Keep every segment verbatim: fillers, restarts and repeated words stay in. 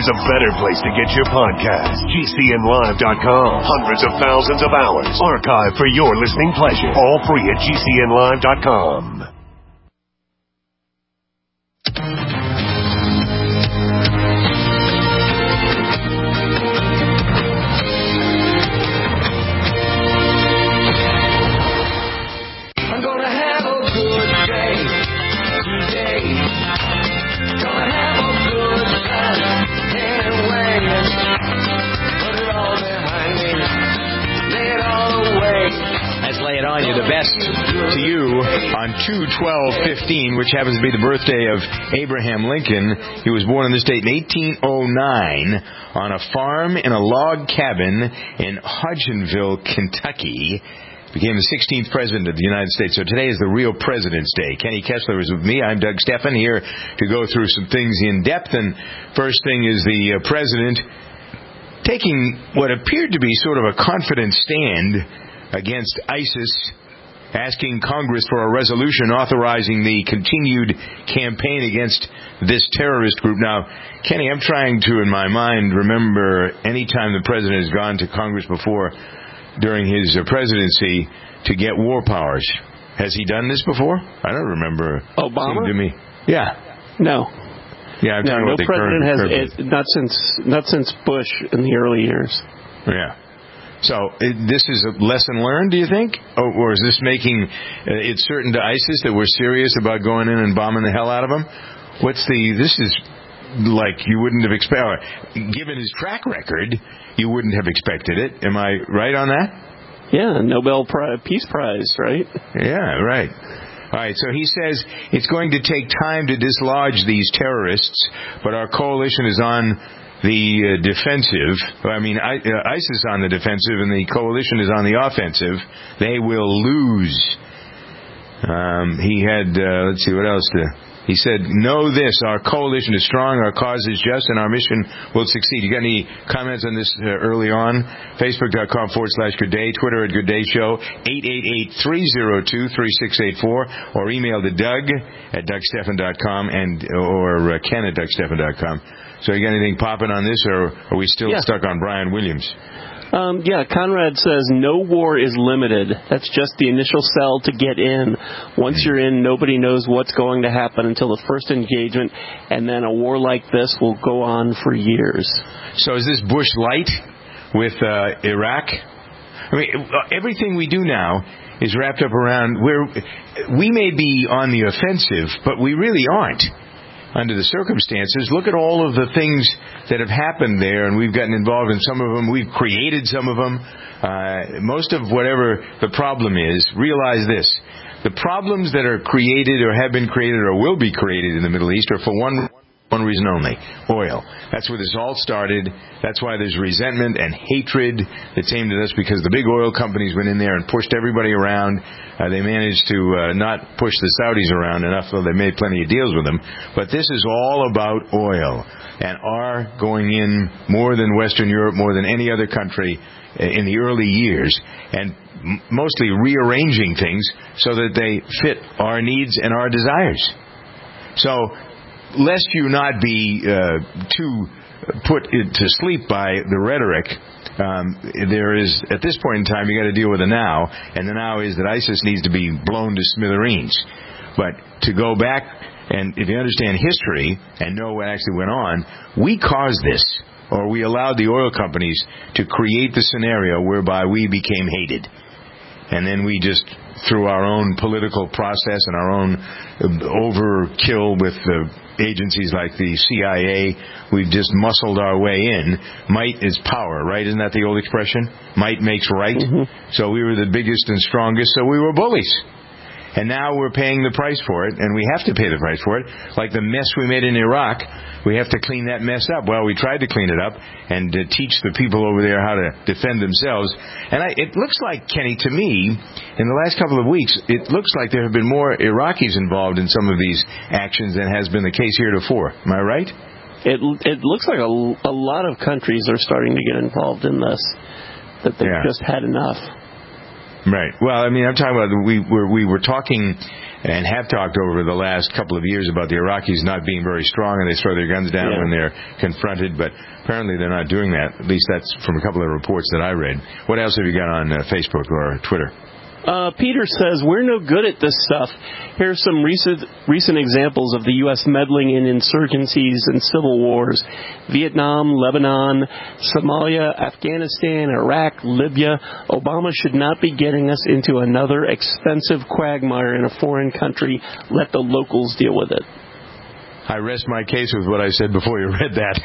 there's a better place to get your podcast. G C N live dot com. Hundreds of thousands of hours archived for your listening pleasure. All free at G C N live dot com. The best to you on two twelve fifteen, which happens to be the birthday of Abraham Lincoln. He was born in this state in eighteen oh nine on a farm in a log cabin in Hodgenville, Kentucky. Became the sixteenth president of the United States. So today is the real President's Day. Kenny Kessler is with me. I'm Doug Steffen, here to go through some things in depth. And first thing is the uh, president taking what appeared to be sort of a confident stand against ISIS, asking Congress for a resolution authorizing the continued campaign against this terrorist group. Now, Kenny, I'm trying to, in my mind, remember any time the president has gone to Congress before during his uh, presidency to get war powers. Has he done this before? I don't remember. Obama? To me. Yeah. No. Yeah, I'm no, talking no about the president current, has current. it, not since not since Bush in the early years. Yeah. So it, this is a lesson learned, do you think? Or, or is this making uh, it certain to ISIS that we're serious about going in and bombing the hell out of them? What's the... This is like you wouldn't have expected... Given his track record, you wouldn't have expected it. Am I right on that? Yeah, Nobel Pri- Peace Prize, right? Yeah, right. All right, so he says it's going to take time to dislodge these terrorists, but our coalition is on the uh, defensive. I mean, I, uh, ISIS on the defensive and the coalition is on the offensive. They will lose. Um, he had, uh, let's see, what else? To, he said, know this, our coalition is strong, our cause is just, and our mission will succeed. You got any comments on this uh, early on? Facebook.com forward slash Good Day, Twitter at Good Day Show, eight eight eight, three oh two, three six eight four, or email to Doug at Doug Steffen dot com and or uh, Ken at Doug Steffen dot com. So you got anything popping on this, or are we still yeah. stuck on Brian Williams? Um, yeah, Conrad says no war is limited. That's just the initial sell to get in. Once you're in, nobody knows what's going to happen until the first engagement, and then a war like this will go on for years. So is this Bush light with uh, Iraq? I mean, everything we do now is wrapped up around where we may be on the offensive, but we really aren't. Under the circumstances, look at all of the things that have happened there, and we've gotten involved in some of them. We've created some of them. Uh, most of whatever the problem is, realize this. The problems that are created or have been created or will be created in the Middle East are for one one reason only, oil. That's where this all started. That's why there's resentment and hatred that's aimed at us, because the big oil companies went in there and pushed everybody around. Uh, they managed to uh, not push the Saudis around enough, though they made plenty of deals with them. But this is all about oil and our going in more than Western Europe, more than any other country in the early years, and m- mostly rearranging things so that they fit our needs and our desires. So, lest you not be uh, too put to sleep by the rhetoric, um, there is, at this point in time, you got to deal with the now, and the now is that ISIS needs to be blown to smithereens. But to go back, and if you understand history and know what actually went on, we caused this, or we allowed the oil companies to create the scenario whereby we became hated. And then we just, through our own political process and our own overkill with the agencies like the C I A, we've just muscled our way in. Might is power, right? Isn't that the old expression? Might makes right. Mm-hmm. So we were the biggest and strongest, so we were bullies. And now we're paying the price for it, and we have to pay the price for it. Like the mess we made in Iraq, we have to clean that mess up. Well, we tried to clean it up and uh, teach the people over there how to defend themselves. And I, it looks like, Kenny, to me, in the last couple of weeks, it looks like there have been more Iraqis involved in some of these actions than has been the case heretofore. Am I right? It it looks like a, a lot of countries are starting to get involved in this, that they've yeah. just had enough. Right. Well, I mean, I'm talking about we were we were talking and have talked over the last couple of years about the Iraqis not being very strong and they throw their guns down yeah. when they're confronted, but apparently they're not doing that. At least that's from a couple of reports that I read. What else have you got on uh, Facebook or Twitter? Uh, Peter says, we're no good at this stuff. Here's some recent recent examples of the U S meddling in insurgencies and civil wars. Vietnam, Lebanon, Somalia, Afghanistan, Iraq, Libya. Obama should not be getting us into another expensive quagmire in a foreign country. Let the locals deal with it. I rest my case with what I said before you read that.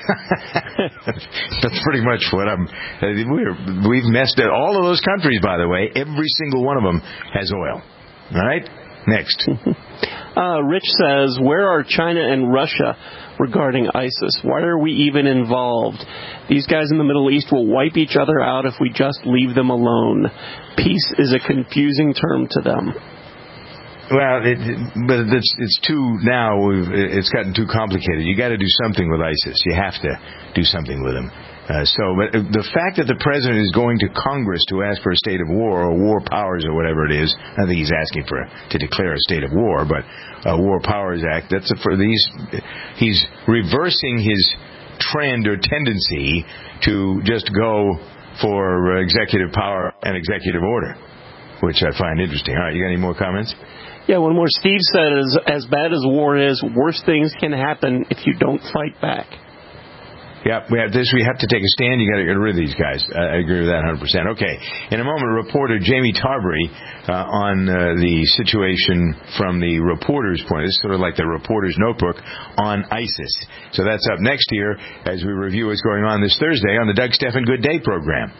That's pretty much what I'm... We're, we've messed it. All of those countries, by the way, every single one of them has oil. All right? Next. uh, Rich says, where are China and Russia regarding ISIS? Why are we even involved? These guys in the Middle East will wipe each other out if we just leave them alone. Peace is a confusing term to them. Well, it, but it's, it's too now. It's gotten too complicated. You got to do something with ISIS. You have to do something with them. Uh, so, but the fact that the president is going to Congress to ask for a state of war or war powers or whatever it is, I think he's asking for to declare a state of war, but a War Powers Act. That's a, for these. He's reversing his trend or tendency to just go for executive power and executive order, which I find interesting. All right, you got any more comments? Yeah, one more. Steve says, as bad as war is, worse things can happen if you don't fight back. Yeah, we have this. We have to take a stand. You got to get rid of these guys. I agree with that one hundred percent. Okay. In a moment, reporter Jamie Tarbury uh, on uh, the situation from the reporter's point. This is sort of like the reporter's notebook on ISIS. So that's up next year as we review what's going on this Thursday on the Doug Stephan Good Day program.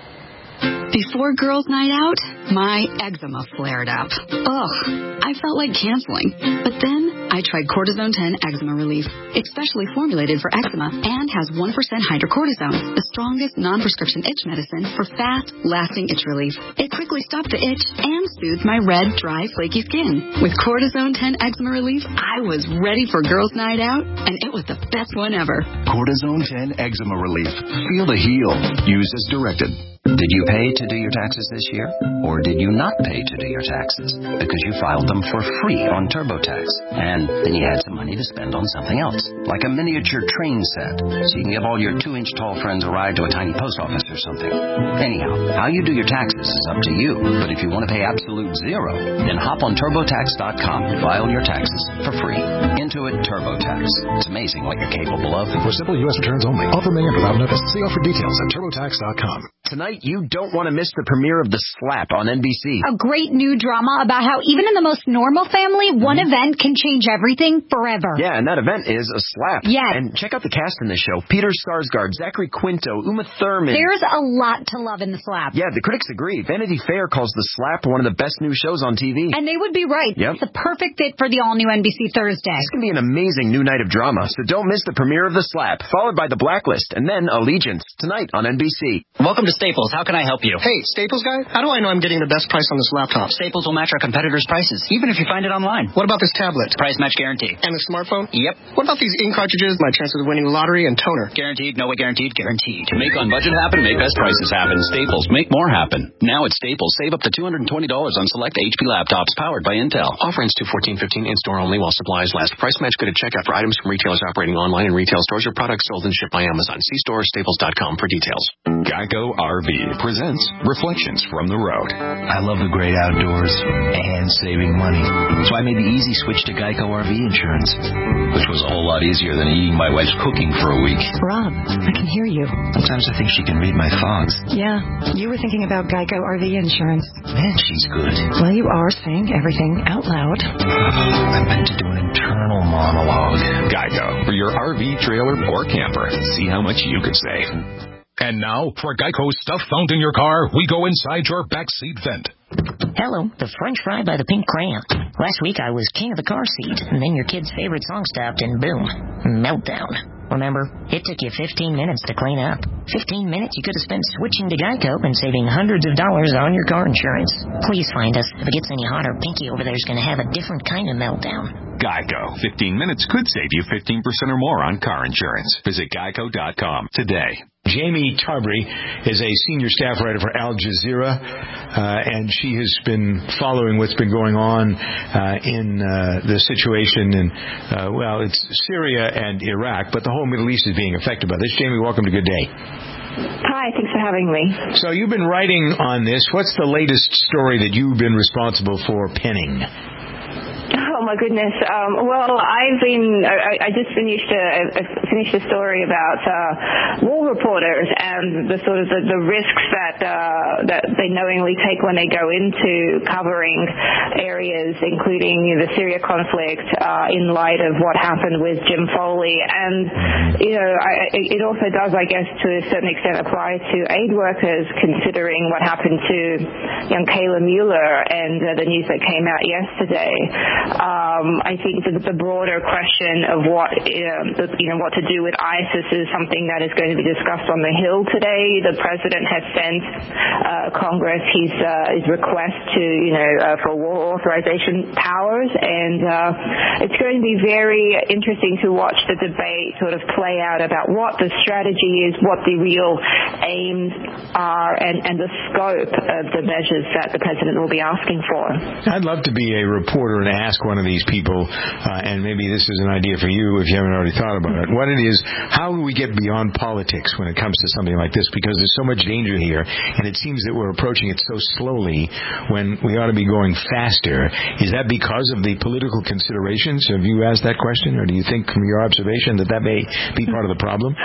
Before girls' night out, my eczema flared up. Ugh, I felt like canceling. But then I tried Cortisone ten Eczema Relief. It's specially formulated for eczema and has one percent hydrocortisone, the strongest non-prescription itch medicine for fast, lasting itch relief. It quickly stopped the itch and soothed my red, dry, flaky skin. With Cortisone ten Eczema Relief, I was ready for girls' night out, and it was the best one ever. Cortisone ten Eczema Relief. Feel the heal. Use as directed. Did you pay to do your taxes this year? Or did you not pay to do your taxes? Because you filed them for free on TurboTax. And then you had some money to spend on something else, like a miniature train set, so you can give all your two-inch tall friends a ride to a tiny post office or something. Anyhow, how you do your taxes is up to you. But if you want to pay absolute zero, then hop on TurboTax dot com and file your taxes for free. Intuit TurboTax. It's amazing what you're capable of. For simple U S returns only. Offer may end without notice. See offer details at TurboTax dot com. Tonight, you don't want to miss the premiere of The Slap on N B C. A great new drama about how even in the most normal family, one mm-hmm. event can change everything forever. Yeah, and that event is a slap. Yes. And check out the cast in this show. Peter Sarsgaard, Zachary Quinto, Uma Thurman. There's a lot to love in The Slap. Yeah, the critics agree. Vanity Fair calls The Slap one of the best new shows on T V. And they would be right. Yep. It's the perfect fit for the all-new N B C Thursday. It's going to be an amazing new night of drama, so don't miss the premiere of The Slap, followed by The Blacklist, and then Allegiance, tonight on N B C. Welcome to Staples. How can I help you? Hey, Staples guy, how do I know I'm getting the best price on this laptop? Staples will match our competitors' prices, even if you find it online. What about this tablet? Price match guarantee. And the smartphone? Yep. What about these ink cartridges, my chances of winning the lottery, and toner? Guaranteed, no way guaranteed, guaranteed. Make on budget happen, make best prices happen. Staples, make more happen. Now at Staples, save up to two hundred twenty dollars on select H P laptops powered by Intel. Offer ends to fourteen fifteen in-store only while supplies last. Price match good at checkout for items from retailers operating online and retail stores or products sold and shipped by Amazon. See store staples dot com for details. Geico R V presents Reflections from the Road. I love the great outdoors and saving money, so I made the easy switch to Geico R V insurance, which was a whole lot easier than eating my wife's cooking for a week. Rob, I can hear you. Sometimes I think she can read my thoughts. Yeah, you were thinking about Geico R V insurance. Man, she's good. Well, you are saying everything out loud. I meant to do an internal monologue. Geico, for your R V, trailer, or camper. See how much you could save. And now, for Geico's stuff found in your car, we go inside your backseat vent. Hello, the French fry by the pink crayon. Last week I was king of the car seat, and then your kid's favorite song stopped, and boom, meltdown. Remember, it took you fifteen minutes to clean up. fifteen minutes you could have spent switching to Geico and saving hundreds of dollars on your car insurance. Please find us. If it gets any hotter, Pinky over there is going to have a different kind of meltdown. Geico. fifteen minutes could save you fifteen percent or more on car insurance. Visit geico dot com today. Jamie Tarbury is a senior staff writer for Al Jazeera, uh, and she has been following what's been going on uh, in uh, the situation in, uh, well, it's Syria and Iraq, but the whole Middle East is being affected by this. Jamie, welcome to Good Day. Hi, thanks for having me. So you've been writing on this. What's the latest story that you've been responsible for penning? Oh my goodness. Um, well, I've been. I, I just finished a, a finished a story about uh, war reporters and the sort of the, the risks that uh, that they knowingly take when they go into covering areas, including the Syria conflict, uh, in light of what happened with Jim Foley. And you know, I, it also does, I guess, to a certain extent, apply to aid workers, considering what happened to young Kayla Mueller and uh, the news that came out yesterday. Um, I think that the broader question of what um, you know what to do with ISIS is something that is going to be discussed on the Hill today. The president has sent uh, Congress his uh, his request to you know uh, for war authorization powers, and uh, it's going to be very interesting to watch the debate sort of play out about what the strategy is, what the real aims are, and, and the scope of the measures that the president will be asking for. I'd love to be a reporter and ask one of these people, uh, and maybe this is an idea for you if you haven't already thought about it. What it is, how do we get beyond politics when it comes to something like this? Because there's so much danger here, and it seems that we're approaching it so slowly when we ought to be going faster. Is that because of the political considerations? Have you asked that question, or do you think from your observation that that may be part of the problem?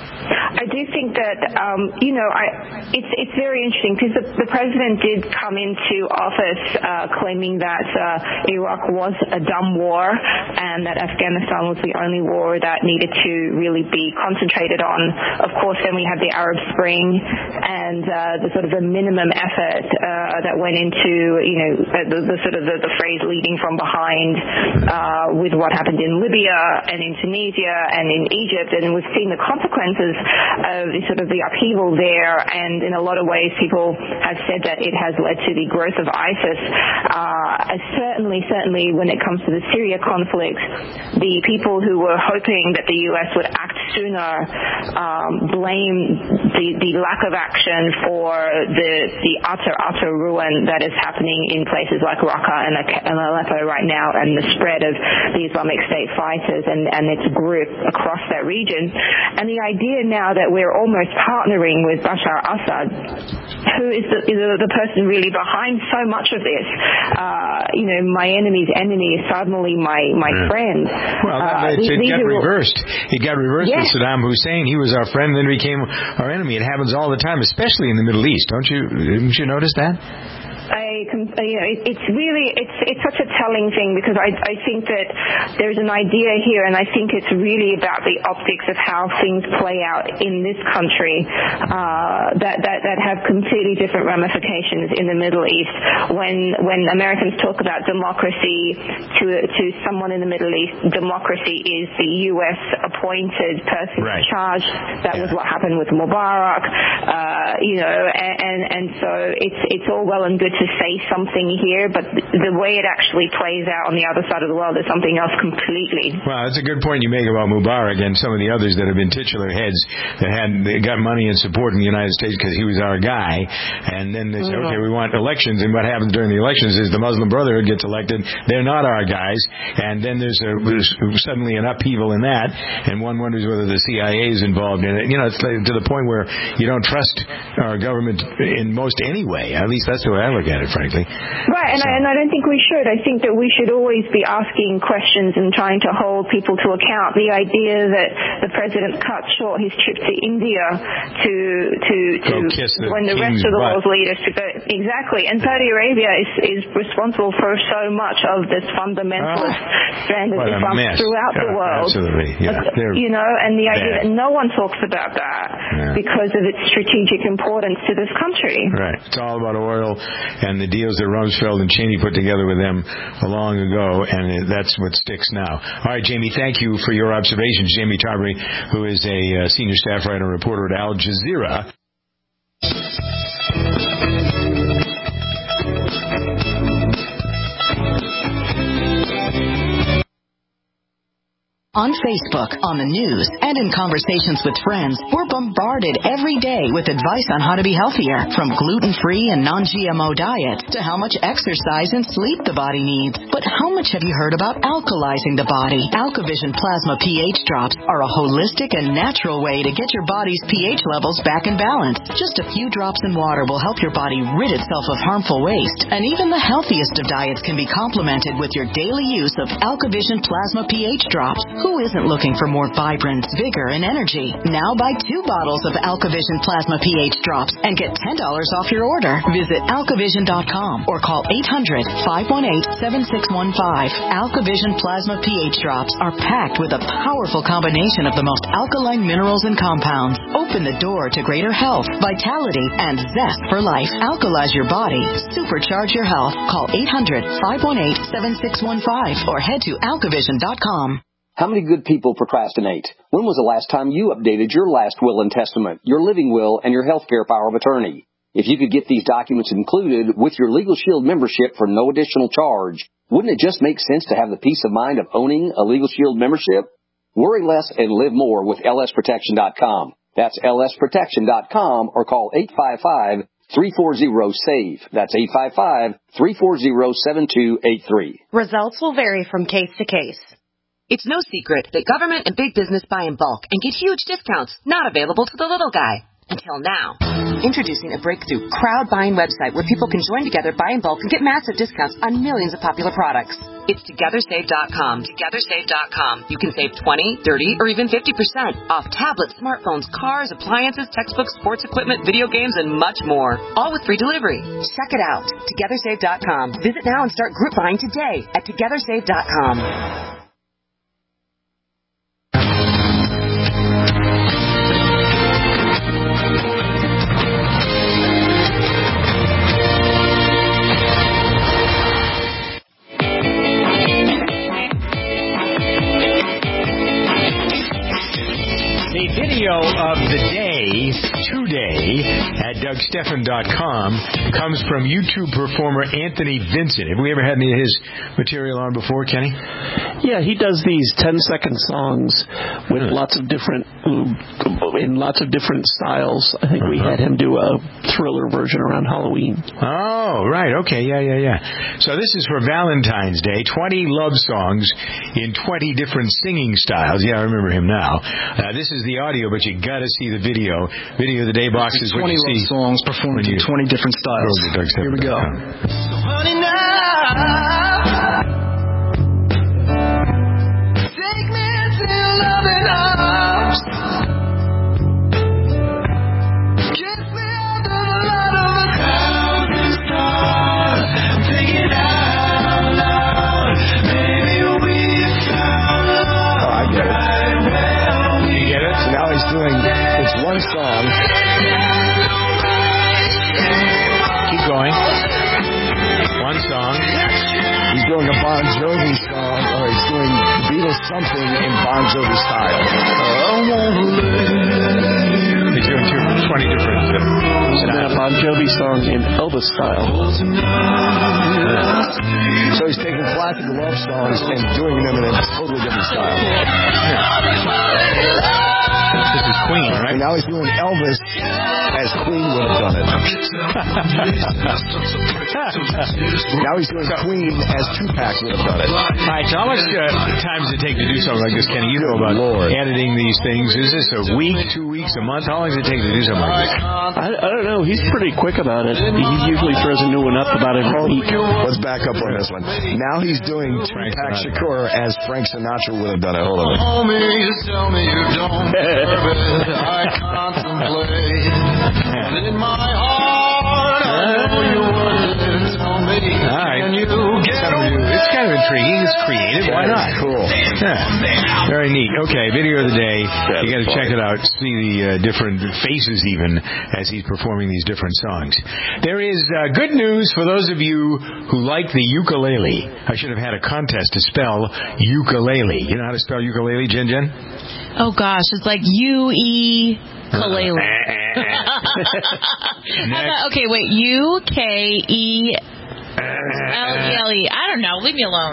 I do think that, um, you know, I, it's it's very interesting because the, the president did come into office uh, claiming that uh, Iraq was a dumb war and that Afghanistan was the only war that needed to really be concentrated on. Of course, then we had the Arab Spring and uh, the sort of the minimum effort uh, that went into, you know, the, the sort of the, the phrase leading from behind uh, with what happened in Libya and in Tunisia and in Egypt, and we've seen the consequences of the sort of the upheaval there, and in a lot of ways people have said that it has led to the growth of ISIS. Uh, certainly, certainly when it comes to the Syria conflict, the people who were hoping that the U S would act sooner um, blame the, the lack of action for the, the utter, utter ruin that is happening in places like Raqqa and, and Aleppo right now, and the spread of the Islamic State fighters and, and its group across that region. And the idea now that we're almost partnering with Bashar Assad, who is the, is the person really behind so much of this. Uh, you know, my enemy's enemy is suddenly my, my yeah. friend. Well, that, uh, it, it got reversed. It got reversed yes. with Saddam Hussein. He was our friend, then became our enemy. It happens all the time, especially in the Middle East. Don't you, didn't you notice that? I, you know, it, it's really, it's it's such a telling thing, because I, I think that there's an idea here, and I think it's really about the optics of how things play out in this country uh, that, that, that have completely different ramifications in the Middle East. When when Americans talk about democracy to to someone in the Middle East, democracy is the U S appointed person right. in charge. That yeah. was what happened with Mubarak, uh, you know, and, and and so it's it's all well and good to say something here, but the way it actually plays out on the other side of the world is something else completely. Well, that's a good point you make about Mubarak and some of the others that have been titular heads that had they got money and support in the United States because he was our guy, and then they say, mm-hmm. okay, we want elections, and what happens during the elections is the Muslim Brotherhood gets elected. They're not our guys, and then there's, a, there's suddenly an upheaval in that, and one wonders whether the C I A is involved in it. You know, it's like to the point where you don't trust our government in most any way. At least that's the way I look at it, frankly. Right, and, so. I, and I don't think we should. I think that we should always be asking questions and trying to hold people to account. The idea that the president cut short his trip to India to to to the when the rest of the world's leaders to go exactly, and Saudi Arabia is is responsible for so much of this fundamentalist oh, strand of Islam throughout yeah, the world. Absolutely, yeah. But, you know, and the idea bad. that no one talks about that yeah. because of its strategic importance to this country. Right, it's all about oil and the deals that Rumsfeld and Cheney put together with them long ago, and that's what sticks now. All right, Jamie, thank you for your observations. Jamie Tarbury, who is a uh, senior staff writer and reporter at Al Jazeera. On Facebook, on the news, and in conversations with friends, we're bombarded every day with advice on how to be healthier, from gluten-free and non-G M O diets to how much exercise and sleep the body needs. But how much have you heard about alkalizing the body? AlkaVision Plasma pH drops are a holistic and natural way to get your body's pH levels back in balance. Just a few drops in water will help your body rid itself of harmful waste. And even the healthiest of diets can be complemented with your daily use of AlkaVision Plasma pH drops. Who isn't looking for more vibrance, vigor, and energy? Now buy two bottles of AlkaVision Plasma pH drops and get ten dollars off your order. Visit alkavision dot com or call eight hundred, five one eight, seven six one five. AlkaVision Plasma pH drops are packed with a powerful combination of the most alkaline minerals and compounds. Open the door to greater health, vitality, and zest for life. Alkalize your body. Supercharge your health. Call eight hundred, five one eight, seven six one five or head to alkavision dot com. How many good people procrastinate? When was the last time you updated your last will and testament, your living will, and your health care power of attorney? If you could get these documents included with your Legal Shield membership for no additional charge, wouldn't it just make sense to have the peace of mind of owning a Legal Shield membership? Worry less and live more with L S protection dot com. That's L S protection dot com or call eight five five, three four zero, SAVE. That's eight five five, three four zero, seven two eight three. Results will vary from case to case. It's no secret that government and big business buy in bulk and get huge discounts not available to the little guy. Until now. Introducing a breakthrough crowd buying website where people can join together, buy in bulk, and get massive discounts on millions of popular products. It's together save dot com. together save dot com. You can save twenty, thirty, or even fifty percent off tablets, smartphones, cars, appliances, textbooks, sports equipment, video games, and much more. All with free delivery. Check it out. together save dot com. Visit now and start group buying today at together save dot com. The video of the day today at Doug Stephan dot com comes from YouTube performer Anthony Vincent. Have we ever had any of his material on before, Kenny? Yeah, he does these ten-second songs with lots of different, in lots of different styles. I think uh-huh. we had him do a thriller version around Halloween. Oh, right. Okay. Yeah, yeah, yeah. So this is for Valentine's Day. twenty love songs in twenty different singing styles. Yeah, I remember him now. Uh, this is the audio, but you got to see the video. Video of the day box is what you see. twenty love songs performed in twenty different styles. Here we go. So honey, now take me to loving arms. Kiss me under the light of a thousand stars. Sing it out loud. Maybe we found love. Oh, I get it. You get it? So now he's doing, it's one song. Keep going. One song. He's doing a Bon Jovi song, or he's doing Beatles something in Bon Jovi style. He's doing two, twenty different uh, and then a Bon Jovi song in Elvis style. So he's taking classical love songs and doing them in a totally different style. Yeah. This is Queen, right? And now he's doing Elvis as Queen would have done it. Now he's doing Queen as Tupac would have done it. All right, so how much uh, time does it take to do something like this, Kenny? You know about Lord. editing these things. Is this a week, two weeks, a month? How long does it take to do something like this? I, I don't know. He's pretty quick about it. He usually throws a new one up about every week. Let's back up on this one. Now he's doing Tupac Shakur as Frank Sinatra would have done it. Hold on. Tell me, you tell me you don't deserve it. I contemplate. And in my heart, I know you wouldn't tell me. All right. Can you get It's kind of intriguing. It's creative. Why not? Cool. Yeah. Very neat. Okay, video of the day. That you got to check it out. See the uh, different faces even as he's performing these different songs. There is uh, good news for those of you who like the ukulele. I should have had a contest to spell ukulele. You know how to spell ukulele, Jen Jen? Oh gosh, it's like U E Kalele. Okay, wait, U K E L E L E. I don't don't know. Leave me alone.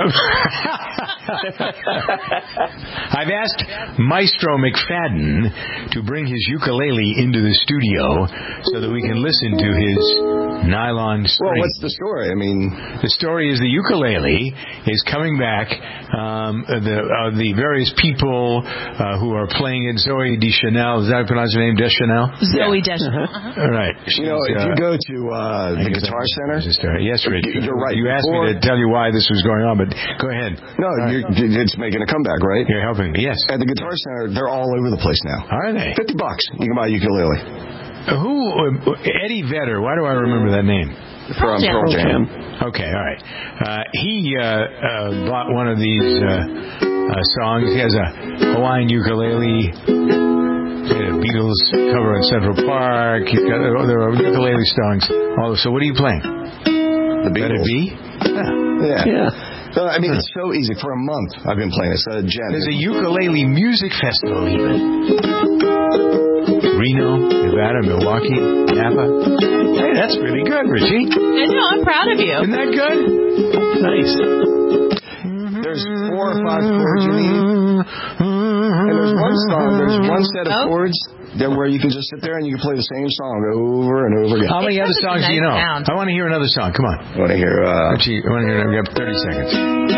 I've asked Maestro McFadden to bring his ukulele into the studio so that we can listen to his nylon string. Well, what's the story? I mean, the story is the ukulele is coming back. Um, the uh, the various people uh, who are playing it. Zoe Deschanel, is that how you pronounce her name? Deschanel? Zoe Deschanel. Uh-huh. All right. You know, if you go to uh, the Guitar Center, yes, Rich. You're right. You asked Before, me to tell you why this was going on, but go ahead. No, you're, it's making a comeback, right? You're helping me. Yes. At the Guitar Center, they're all over the place now. Are they? Fifty bucks. You can buy a ukulele. Uh, who? Uh, Eddie Vedder. Why do I remember that name? From Pearl Jam. Okay, all right. Uh, he uh, uh, bought one of these uh, uh, songs. He has a Hawaiian ukulele. The Beatles cover in Central Park. He's got, uh, there are ukulele songs. Oh, so what are you playing? The Beatles. Let It Be? Yeah. Yeah. yeah. Uh, I mean, it's so easy. For a month, I've been playing. It's a gem. There's a ukulele music festival even. Reno, Nevada, Milwaukee, Napa. Hey, that's pretty good, Richie. I know, I'm proud of you. Isn't that good? Nice. There's four or five chords you need. And there's one song, there's one set of oh. chords that where you can just sit there and you can play the same song over and over again. How many other songs do you know? Sound. I want to hear another song. Come on. I want to hear... Uh, Richie, I want to hear... We have thirty seconds.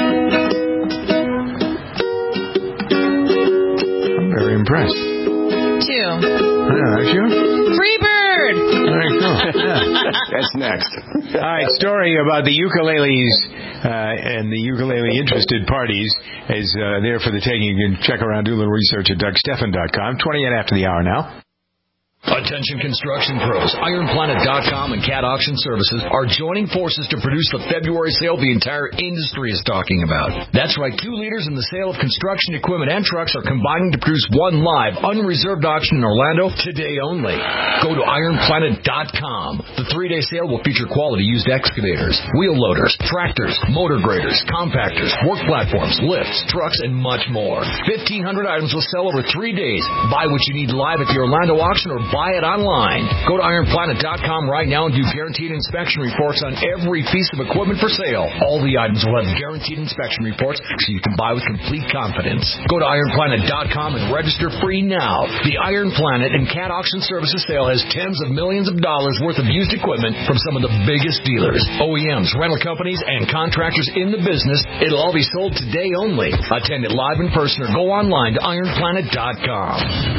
I'm very impressed. Two. Yeah, aren't you? Free bird! Very cool. Yeah. That's next. All right, story about the ukuleles uh, and the ukulele interested parties is uh, there for the taking. You can check around, do a little research at Doug Stephan dot com. twenty-eight after the hour now. Attention construction pros. Iron Planet dot com and Cat Auction Services are joining forces to produce the February sale the entire industry is talking about. That's right, two leaders in the sale of construction equipment and trucks are combining to produce one live, unreserved auction in Orlando today only. Go to Iron Planet dot com. The three-day sale will feature quality used excavators, wheel loaders, tractors, motor graders, compactors, work platforms, lifts, trucks, and much more. fifteen hundred items will sell over three days. Buy what you need live at the Orlando auction or buy it online. Go to Iron Planet dot com right now and do guaranteed inspection reports on every piece of equipment for sale. All the items will have guaranteed inspection reports so you can buy with complete confidence. Go to Iron Planet dot com and register free now. The Iron Planet and Cat Auction Services sale has tens of millions of dollars worth of used equipment from some of the biggest dealers, O E Ms, rental companies, and contractors in the business. It'll all be sold today only. Attend it live in person or go online to Iron Planet dot com.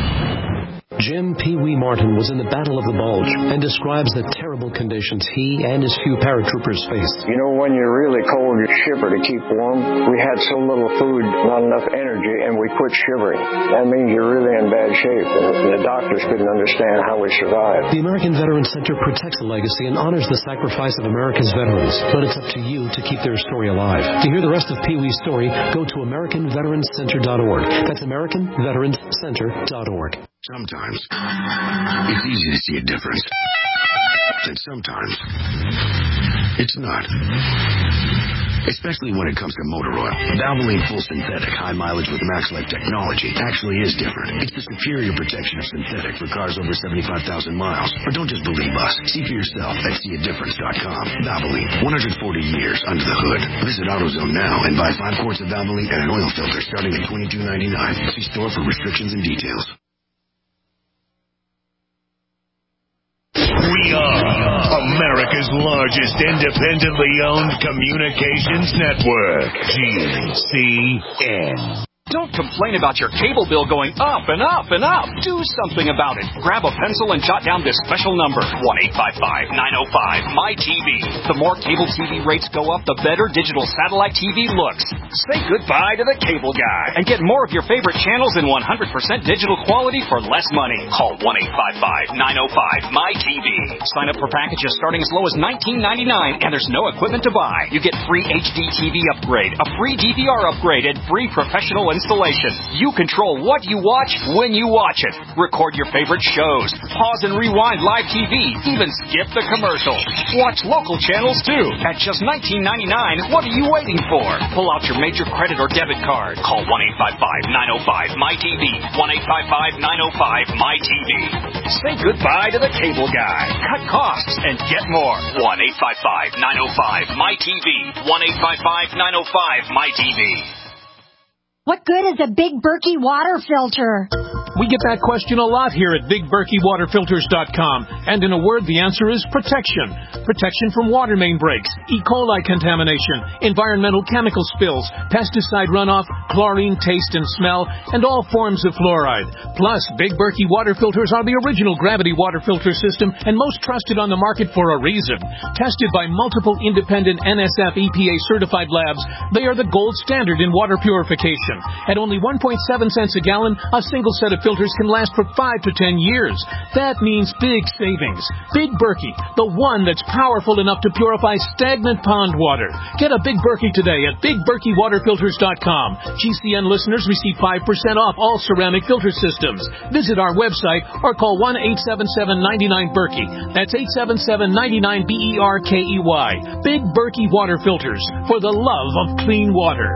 Jim Pee Wee Martin was in the Battle of the Bulge and describes the terrible conditions he and his few paratroopers faced. You know, when you're really cold, you shiver to keep warm. We had so little food, not enough energy, and we quit shivering. That means you're really in bad shape, and the doctors couldn't understand how we survived. The American Veterans Center protects the legacy and honors the sacrifice of America's veterans, but it's up to you to keep their story alive. To hear the rest of Pee Wee's story, go to American Veterans Center dot org. That's American Veterans Center dot org. Sometimes it's easy to see a difference, and sometimes it's not. Especially when it comes to motor oil. Valvoline Full Synthetic High Mileage with MaxLife technology actually is different. It's the superior protection of synthetic for cars over seventy-five thousand miles. But don't just believe us. See for yourself at see a difference dot com. Valvoline, one hundred forty years under the hood. Visit AutoZone now and buy five quarts of Valvoline and an oil filter starting at twenty-two ninety-nine. See store for restrictions and details. We are America's largest independently owned communications network, G C N. Don't complain about your cable bill going up and up and up. Do something about it. Grab a pencil and jot down this special number, one eight five five, nine oh five, M Y T V. The more cable T V rates go up, the better digital satellite T V looks. Say goodbye to the cable guy and get more of your favorite channels in one hundred percent digital quality for less money. Call one eight five five, nine oh five, M Y T V. Sign up for packages starting as low as nineteen ninety-nine, and there's no equipment to buy. You get free H D T V upgrade, a free D V R upgrade, and free professional installation. installation. You control what you watch when you watch it. Record your favorite shows. Pause and rewind live T V. Even skip the commercials. Watch local channels too. At just nineteen ninety-nine, what are you waiting for? Pull out your major credit or debit card. Call one eight five five, nine oh five, M Y T V. one eight five five, nine oh five, M Y T V. Say goodbye to the cable guy. Cut costs and get more. one eight five five, nine oh five, M Y T V. one eight five five, nine oh five, M Y T V. What good is a Big Berkey water filter? We get that question a lot here at big berkey water filters dot com. And in a word, the answer is protection. Protection from water main breaks, E. coli contamination, environmental chemical spills, pesticide runoff, chlorine taste and smell, and all forms of fluoride. Plus, Big Berkey water filters are the original gravity water filter system and most trusted on the market for a reason. Tested by multiple independent N S F E P A certified labs, they are the gold standard in water purification. At only one point seven cents a gallon, a single set of filters can last for five to ten years. That means big savings. Big Berkey, the one that's powerful enough to purify stagnant pond water. Get a Big Berkey today at big berkey water filters dot com. G C N listeners receive five percent off all ceramic filter systems. Visit our website or call one eight seven seven, nine nine, Berkey. That's eight seven seven, nine nine, B E R K E Y. Big Berkey water filters for the love of clean water.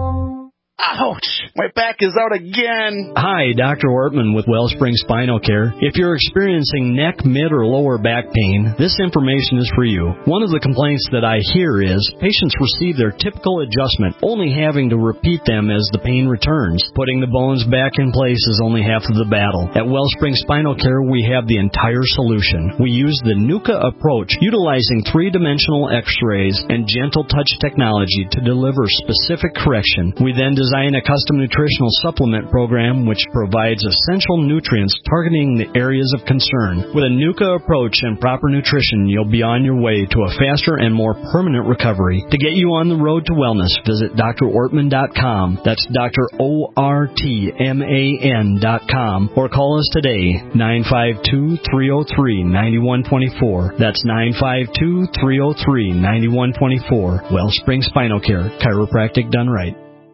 Ouch! My back is out again. Hi, Doctor Ortman with Wellspring Spinal Care. If you're experiencing neck, mid, or lower back pain, this information is for you. One of the complaints that I hear is patients receive their typical adjustment, only having to repeat them as the pain returns. Putting the bones back in place is only half of the battle. At Wellspring Spinal Care, we have the entire solution. We use the NUCA approach, utilizing three-dimensional x-rays and gentle touch technology to deliver specific correction. We then design Design a custom nutritional supplement program which provides essential nutrients targeting the areas of concern. With a NUCA approach and proper nutrition, you'll be on your way to a faster and more permanent recovery. To get you on the road to wellness, visit D R ortman dot com. That's Doctor O R T M A N dot com. Or call us today, nine five two, three oh three, nine one two four. That's nine five two, three oh three, nine one two four. Wellspring Spinal Care, chiropractic done right.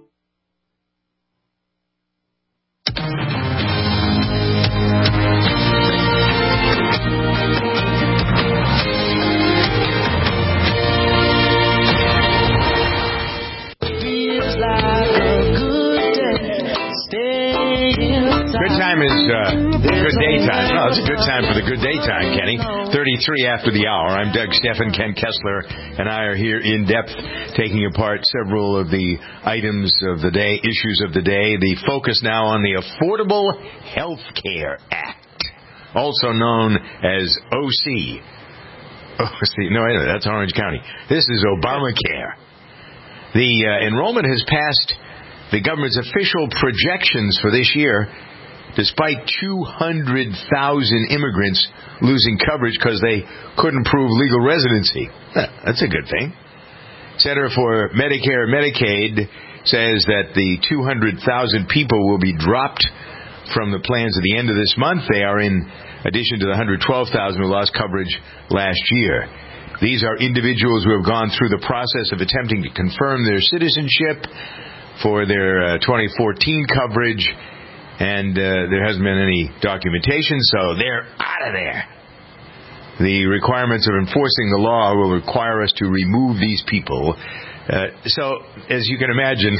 Good time is uh, good daytime. Well, it's a good time for the good daytime, Kenny. thirty-three after the hour. I'm Doug Steffen. Ken Kessler and I are here in depth taking apart several of the items of the day, issues of the day. The focus now on the Affordable Health Care Act, also known as O C. O C. No, that's Orange County. This is Obamacare. The uh, enrollment has passed the government's official projections for this year, despite two hundred thousand immigrants losing coverage because they couldn't prove legal residency. That's a good thing. Center for Medicare and Medicaid says that the two hundred thousand people will be dropped from the plans at the end of this month. They are in addition to the one hundred twelve thousand who lost coverage last year. These are individuals who have gone through the process of attempting to confirm their citizenship for their uh, twenty fourteen coverage, and uh, there hasn't been any documentation, so they're out of there. The requirements of enforcing the law will require us to remove these people. Uh, so, as you can imagine,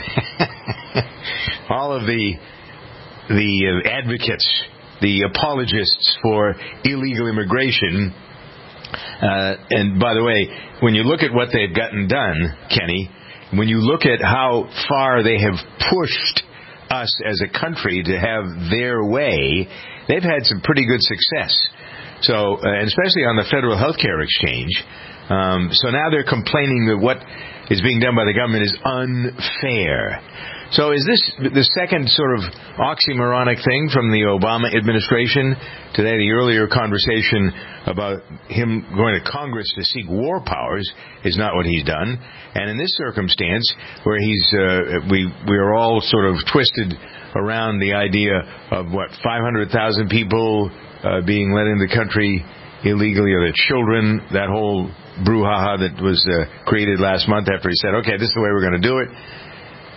all of the the uh, advocates, the apologists for illegal immigration, uh, and by the way, when you look at what they've gotten done, Kenny, when you look at how far they have pushed us as a country to have their way, they've had some pretty good success. So, uh, and especially on the federal health care exchange. Um, so now they're complaining that what is being done by the government is unfair. So is this the second sort of oxymoronic thing from the Obama administration? Today, the earlier conversation about him going to Congress to seek war powers is not what he's done. And in this circumstance, where he's, uh, we we are all sort of twisted around the idea of, what, five hundred thousand people uh, being let into the country illegally, or the children, that whole brouhaha that was uh, created last month after he said, okay, this is the way we're going to do it.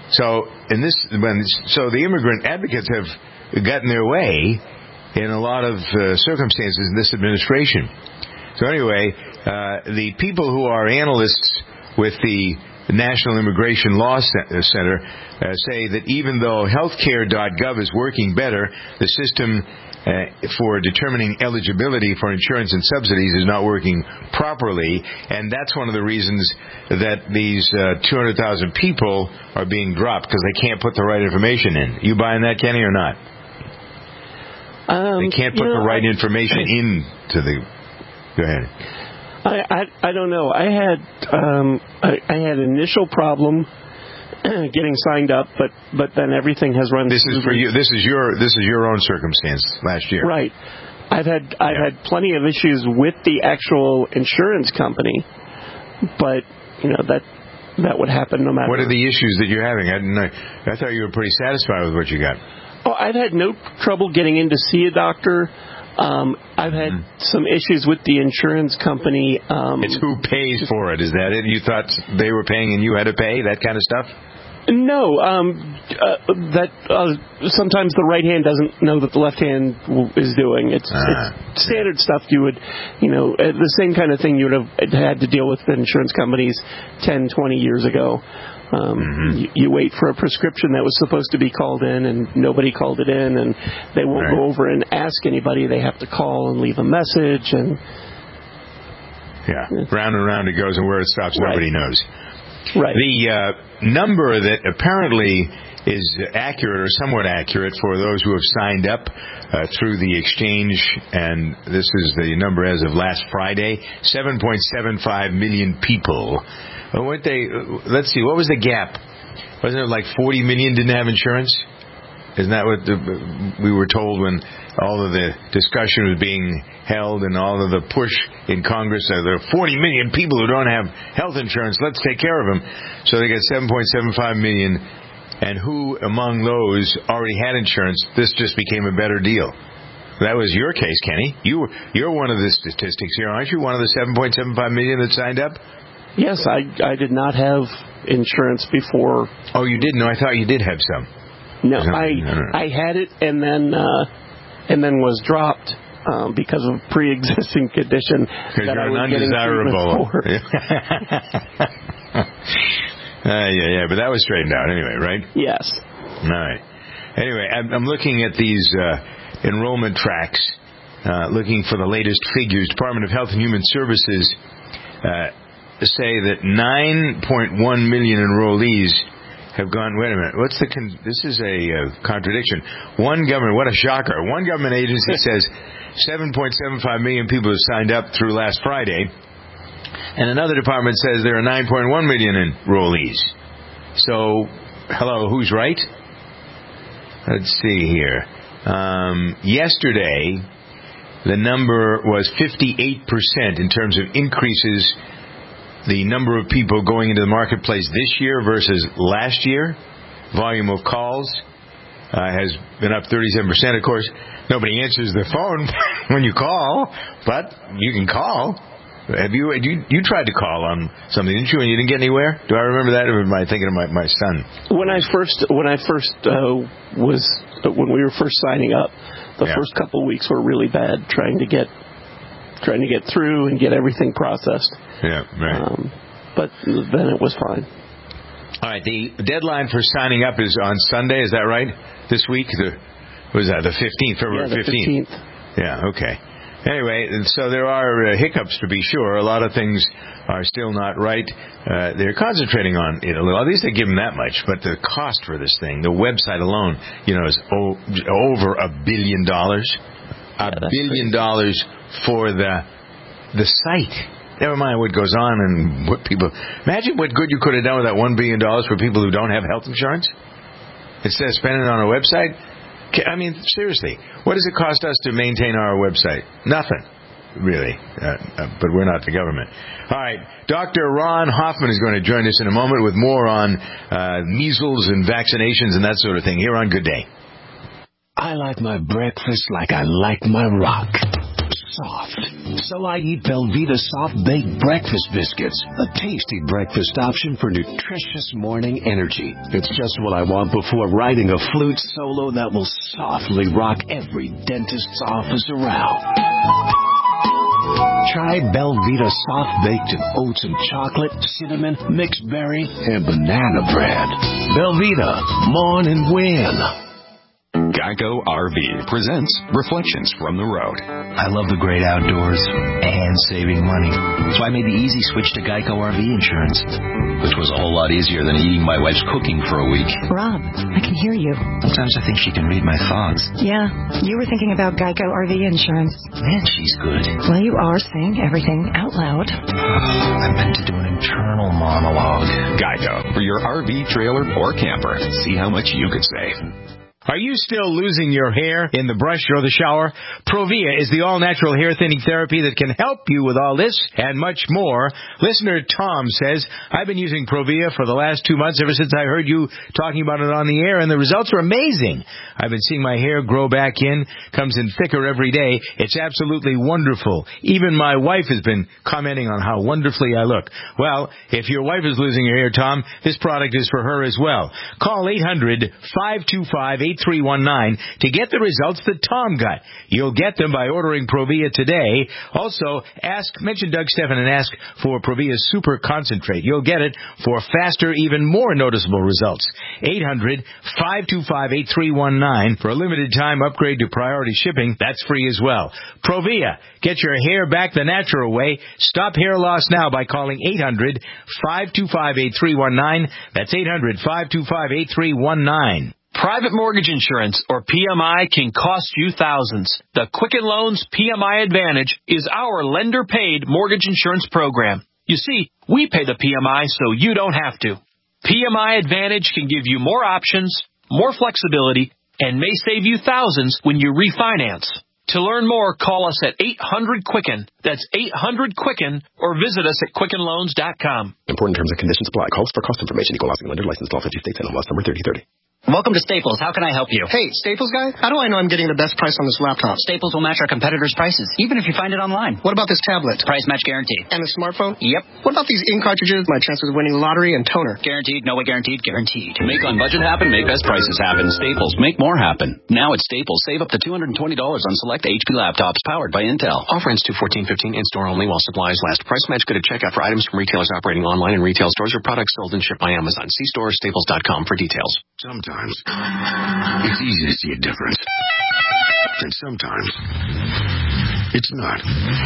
So, in this, when, so the immigrant advocates have gotten their way in a lot of uh, circumstances in this administration. So anyway, uh, the people who are analysts with the National Immigration Law Center uh, say that even though healthcare dot gov is working better, the system uh, for determining eligibility for insurance and subsidies is not working properly, and that's one of the reasons that these uh, two hundred thousand people are being dropped, because they can't put the right information in. You buying that, Kenny, or not? Um, they can't put you know, the right I, information into the... Go ahead. I, I I don't know. I had um, I, I had initial problem getting signed up, but but then everything has run. This is for you. This is your this is your own circumstance last year, right? I've had I've yeah. had plenty of issues with the actual insurance company, but you know that that would happen no matter. What are the issues that you're having? I didn't, I thought you were pretty satisfied with what you got. Oh, I've had no trouble getting in to see a doctor. Um, I've had mm. some issues with the insurance company. Um, it's who pays for it. Is that it? You thought they were paying and you had to pay, that kind of stuff? No. Um, uh, that uh, sometimes the right hand doesn't know that the left hand is doing. It's, ah. it's standard stuff you would, you know, the same kind of thing you would have had to deal with the insurance companies ten, twenty years ago. Um, mm-hmm. you, you wait for a prescription that was supposed to be called in, and nobody called it in, and they won't right. go over and ask anybody. They have to call and leave a message, and yeah, round and round it goes, and where it stops, right. nobody knows. Right. The uh, number that apparently is accurate or somewhat accurate for those who have signed up uh, through the exchange, and this is the number as of last Friday, seven point seven five million people. Uh, weren't they, uh, let's see, what was the gap? Wasn't it like forty million didn't have insurance? Isn't that what the, we were told when all of the discussion was being held and all of the push in Congress? Uh, there are forty million people who don't have health insurance. Let's take care of them. So they got seven point seven five million. And who among those already had insurance? This just became a better deal. That was your case, Kenny. You were, you're one of the statistics here, aren't you? One of the seven point seven five million that signed up? Yes, I, I did not have insurance before. Oh, you didn't? No, I thought you did have some. No, I no, no, no. I had it and then uh, and then was dropped um, because of pre-existing condition that you're I was an undesirable. For. uh, yeah, yeah, but that was straightened out anyway, right? Yes. All right. Anyway, I'm, I'm looking at these uh, enrollment tracks, uh, looking for the latest figures. Department of Health and Human Services uh, say that nine point one million enrollees have gone. Wait a minute. What's the? Con- this is a uh, contradiction. One government. What a shocker. One government agency says seven point seven five million people have signed up through last Friday, and another department says there are nine point one million enrollees. So, hello, who's right? Let's see here. Um, yesterday, the number was fifty-eight percent in terms of increases. The number of people going into the marketplace this year versus last year, volume of calls uh, has been up thirty-seven percent. Of course, nobody answers their phone when you call, but you can call. Have you, you you tried to call on something, didn't you, and you didn't get anywhere? Do I remember that, or am I thinking of my, my son? When I first when I first uh, was when we were first signing up, the yeah. first couple of weeks were really bad trying to get trying to get through and get everything processed. Yeah, right. Um, but then it was fine. All right, the deadline for signing up is on Sunday, is that right? This week? The, what was that, the fifteenth, February yeah, the fifteenth? Yeah, okay. Anyway, so there are uh, hiccups to be sure. A lot of things are still not right. Uh, they're concentrating on it a little. At least they give them that much. But the cost for this thing, the website alone, you know, is o- over a billion dollars. A yeah, billion crazy. dollars for the the site. Never mind what goes on and what people... Imagine what good you could have done with that one billion dollars for people who don't have health insurance. Instead of spending it on a website. I mean, seriously, what does it cost us to maintain our website? Nothing, really. Uh, uh, but we're not the government. All right, Doctor Ron Hoffman is going to join us in a moment with more on uh, measles and vaccinations and that sort of thing here on Good Day. I like my breakfast like I like my rock. Soft, So I eat Velveeta Soft Baked Breakfast Biscuits, a tasty breakfast option for nutritious morning energy. It's just what I want before writing a flute solo that will softly rock every dentist's office around. Try Belvita Soft Baked in oats and chocolate, cinnamon, mixed berry, and banana bread. Belvita, mourn and win. Geico R V presents Reflections from the Road. I love the great outdoors and saving money, so I made the easy switch to Geico R V insurance, which was a whole lot easier than eating my wife's cooking for a week. Rob, I can hear you. Sometimes I think she can read my thoughts. Yeah, you were thinking about Geico R V insurance. Man, she's good. Well, you are saying everything out loud. I meant to do an internal monologue. Geico, for your R V, trailer, or camper. See how much you could save. Are you still losing your hair in the brush or the shower? Provia is the all-natural hair thinning therapy that can help you with all this and much more. Listener Tom says, I've been using Provia for the last two months ever since I heard you talking about it on the air, and the results are amazing. I've been seeing my hair grow back in, comes in thicker every day. It's absolutely wonderful. Even my wife has been commenting on how wonderfully I look. Well, if your wife is losing her hair, Tom, this product is for her as well. Call eight hundred, five two five, eight three one nine to get the results that Tom got. You'll get them by ordering Provia today. Also, ask, mention Doug Stephan and ask for Provia Super Concentrate. You'll get it for faster, even more noticeable results. eight hundred, five two five, eight three one nine. For a limited time upgrade to priority shipping, that's free as well. Provia, get your hair back the natural way. Stop hair loss now by calling eight hundred, five two five, eight three one nine. That's eight hundred, five two five, eight three one nine. Private mortgage insurance, or P M I, can cost you thousands. The Quicken Loans P M I Advantage is our lender-paid mortgage insurance program. You see, we pay the P M I so you don't have to. P M I Advantage can give you more options, more flexibility, and may save you thousands when you refinance. To learn more, call us at eight hundred Quicken. That's eight hundred Quicken, or visit us at quicken loans dot com. Important terms and conditions apply. Calls for cost information. Equal housing lender. Licensed law fifty states. N M L S number thirty thirty. Welcome to Staples. How can I help you? Hey, Staples guy, how do I know I'm getting the best price on this laptop? Staples will match our competitors' prices, even if you find it online. What about this tablet? Price match guaranteed. And the smartphone? Yep. What about these ink cartridges, my chances of winning the lottery, and toner? Guaranteed, no way guaranteed, guaranteed. Make on budget happen, make best prices happen. Staples, make more happen. Now at Staples, save up to two hundred twenty dollars on select H P laptops powered by Intel. Offer ends two fourteen fifteen, in-store only while supplies last. Price match good at checkout for items from retailers operating online in retail stores or products sold and shipped by Amazon. See store or staples dot com for details. Sometimes it's easy to see a difference. And sometimes it's not.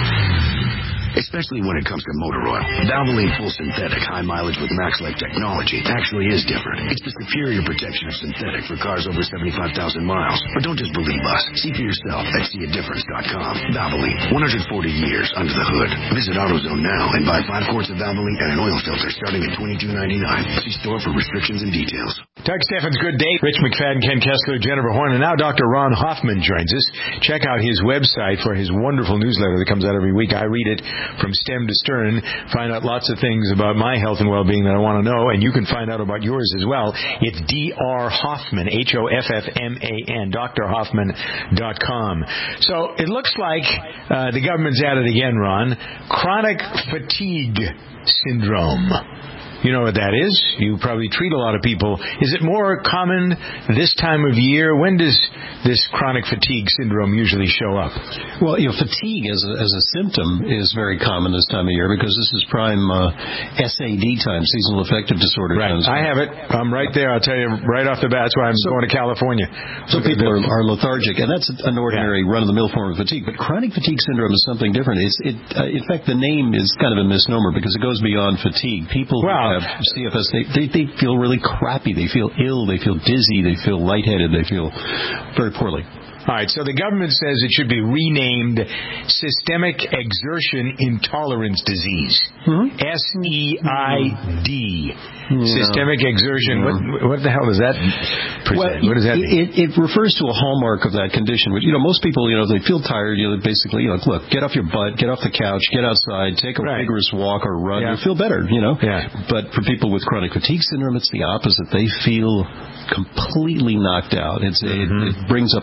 Especially when it comes to motor oil. Valvoline Full Synthetic High Mileage with MaxLife technology actually is different. It's the superior protection of synthetic for cars over seventy-five thousand miles. But don't just believe us. See for yourself at see a difference dot com. Valvoline, one hundred forty years under the hood. Visit AutoZone now and buy five quarts of Valvoline and an oil filter starting at twenty-two ninety-nine. See store for restrictions and details. Doug Stephan's Good Day. Rich McFadden, Ken Kessler, Jennifer Horn, and now Doctor Ron Hoffman joins us. Check out his website for his wonderful newsletter that comes out every week. I read it from stem to stern, find out lots of things about my health and well-being that I want to know, and you can find out about yours as well. It's D R Hoffman, H O F F M A N, D R Hoffman dot com. So it looks like uh, the government's at it again, Ron. Chronic fatigue syndrome. You know what that is. You probably treat a lot of people. Is it more common this time of year? When does this chronic fatigue syndrome usually show up? Well, you know, fatigue as a, as a symptom is very common this time of year because this is prime uh, S A D time, seasonal affective disorder right. time. I have it. I'm right there. I'll tell you right off the bat. That's why I'm so, going to California. So people are, are lethargic, and that's an ordinary yeah. run-of-the-mill form of fatigue. But chronic fatigue syndrome is something different. It's, it, uh, in fact, the name is kind of a misnomer because it goes beyond fatigue. People wow. have C F S, they, they, they feel really crappy. They feel ill. They feel dizzy. They feel lightheaded. They feel very poorly. All right, so the government says it should be renamed Systemic Exertion Intolerance Disease. Mm-hmm. S E I D. Yeah. Systemic exertion. Yeah. What, what the hell does that present? Well, what does that mean? It, it refers to a hallmark of that condition. Which, you know, most people, you know, they feel tired. You know, basically, you know, look, get off your butt, get off the couch, get outside, take a right. vigorous walk or run. Yeah. You'll feel better, you know. Yeah. But for people with chronic fatigue syndrome, it's the opposite. They feel completely knocked out. It's, mm-hmm. it, it brings up all the symptoms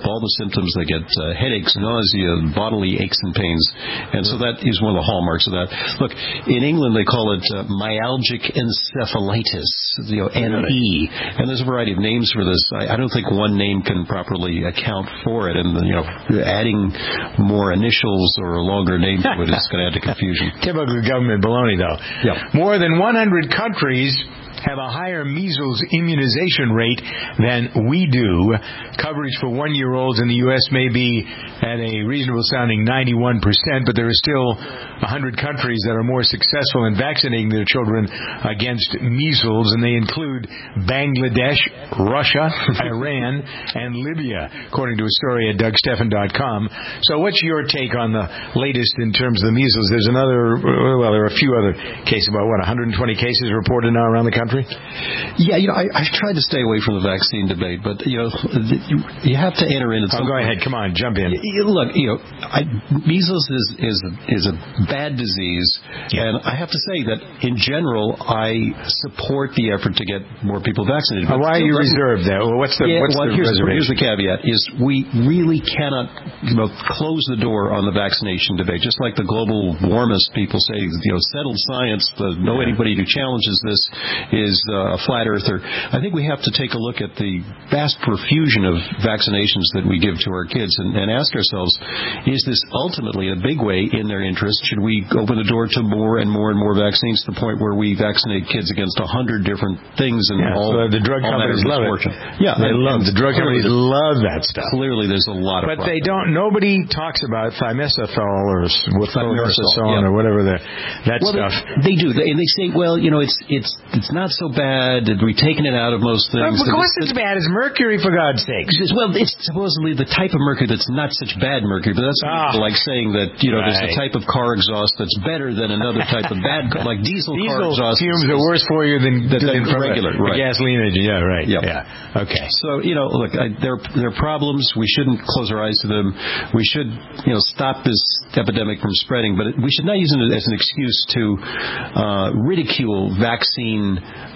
symptoms. They get uh, headaches, nausea, bodily aches and pains. And so that is one of the hallmarks of that. Look, in England they call it uh, myalgic encephalitis, you know, M E. And there's a variety of names for this. I, I don't think one name can properly account for it. And, you know, adding more initials or a longer name to it is going to add to confusion. Typical government baloney, though. Yeah. More than one hundred countries have a higher measles immunization rate than we do. Coverage for one-year-olds in the U S may be at a reasonable-sounding ninety-one percent, but there are still one hundred countries that are more successful in vaccinating their children against measles, and they include Bangladesh, Russia, Iran, and Libya, according to a story at Doug Stephan dot com. So what's your take on the latest in terms of the measles? There's another, well, there are a few other cases, about, what, one hundred twenty cases reported now around the country? Yeah, you know, I, I've tried to stay away from the vaccine debate, but, you know, you, you have to enter in at some oh, go point. ahead. Come on, jump in. You, look, you know, I, measles is is a, is a bad disease, yeah. and I have to say that, in general, I support the effort to get more people vaccinated. Uh, why are you reserved there? Well, what's the, yeah, what's well, the here's, reservation? Here's the caveat, is we really cannot, you know, close the door on the vaccination debate. Just like the global warmist people say, you know, settled science, the, no anybody who challenges this is uh, a flat earther. I think we have to take a look at the vast profusion of vaccinations that we give to our kids and, and ask ourselves, is this ultimately, in a big way, in their interest? Should we open the door to more and more and more vaccines to the point where we vaccinate kids against a hundred different things? And yeah, all so the drug all companies love it. Yeah, they and, love and the drug companies love that stuff. Clearly, there's a lot of. But problems. they don't. Nobody talks about thimerosal or thimerosal yeah. or whatever the, that well, stuff. They, they do, they, and they say, well, you know, it's it's it's not so bad. We've taken it out of most things. Well, of course, it's, it's bad. It's mercury, for God's sake. Well, it's supposedly the type of mercury that's not such bad mercury, but that's ah, like saying that, you know, right. there's a type of car exhaust that's better than another type of bad car, like diesel, diesel car exhaust. Fumes are worse for you than, than, than regular, a, right? A gasoline engine, yeah, right. Yeah. yeah. Okay. So, you know, look, I, there there are problems. We shouldn't close our eyes to them. We should, you know, stop this epidemic from spreading, but we should not use it as an excuse to uh, ridicule vaccine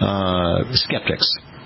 uh, skeptics.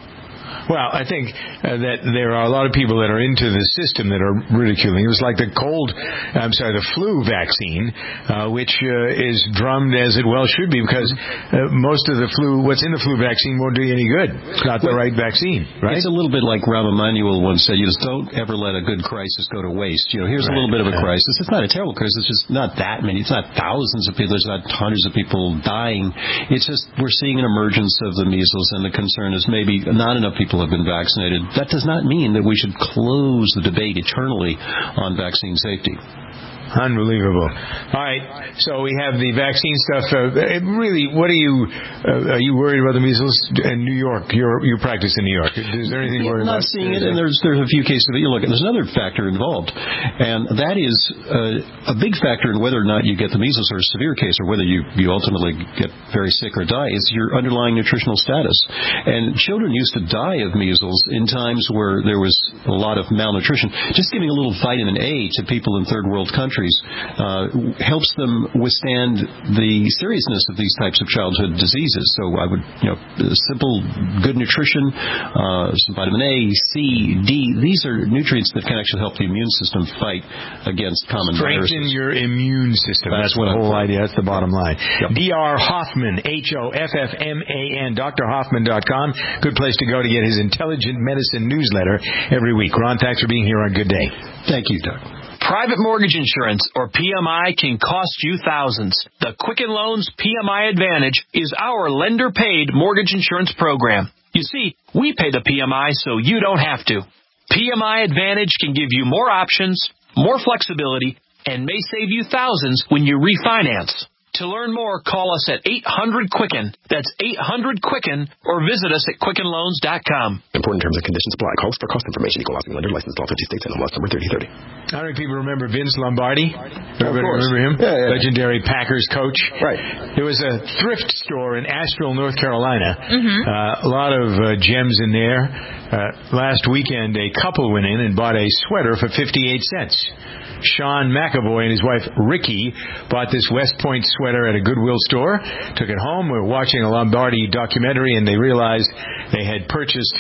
Well, I think uh, that there are a lot of people that are into the system that are ridiculing. It was like the cold, I'm sorry, the flu vaccine, uh, which uh, is drummed as it well should be, because uh, most of the flu, what's in the flu vaccine won't do you any good. It's not the right vaccine, right? It's a little bit like Rahm Emanuel once said, you just don't ever let a good crisis go to waste. You know, here's right. a little bit of a crisis. It's not a terrible crisis. It's just not that many. It's not thousands of people. There's not hundreds of people dying. It's just we're seeing an emergence of the measles, and the concern is maybe not enough people have been vaccinated. That does not mean that we should close the debate eternally on vaccine safety. Unbelievable. All right, so we have the vaccine stuff. Uh, really, what are you, uh, are you worried about the measles in New York? You're, you practice in New York. Is there anything worried about? I'm not seeing it, and there's, there's a few cases of it. You look, there's another factor involved, and that is uh, a big factor in whether or not you get the measles or a severe case, or whether you, you ultimately get very sick or die, is your underlying nutritional status. And children used to die of measles in times where there was a lot of malnutrition. Just giving a little vitamin A to people in third world countries Uh, helps them withstand the seriousness of these types of childhood diseases. So I would, you know, simple good nutrition, uh, some vitamin A, C, D. These are nutrients that can actually help the immune system fight against common viruses. Strengthen your immune system. That's, That's what the whole I'm idea. That's the bottom line. Yep. D R Hoffman, H O F F M A N, D R Hoffman dot com. Good place to go to get his Intelligent Medicine newsletter every week. Ron, thanks for being here on Good Day. Thank you, Doug. Private mortgage insurance, or P M I, can cost you thousands. The Quicken Loans P M I Advantage is our lender-paid mortgage insurance program. You see, we pay the P M I so you don't have to. P M I Advantage can give you more options, more flexibility, and may save you thousands when you refinance. To learn more, call us at eight hundred Quicken. That's eight hundred Quicken, or visit us at quicken loans dot com. Important terms and conditions apply. Calls for cost information. Equal housing lender. Licensed all fifty states. N M L S number thirty thirty. How many people remember Vince Lombardi? Of course. Remember him? Yeah, yeah. Legendary Packers coach. Right. There was a thrift store in Asheville, North Carolina. Mm-hmm. Uh, a lot of uh, gems in there. Uh, last weekend, a couple went in and bought a sweater for fifty-eight cents. Sean McAvoy and his wife Ricky bought this West Point sweater at a Goodwill store, took it home. We were watching a Lombardi documentary, and they realized they had purchased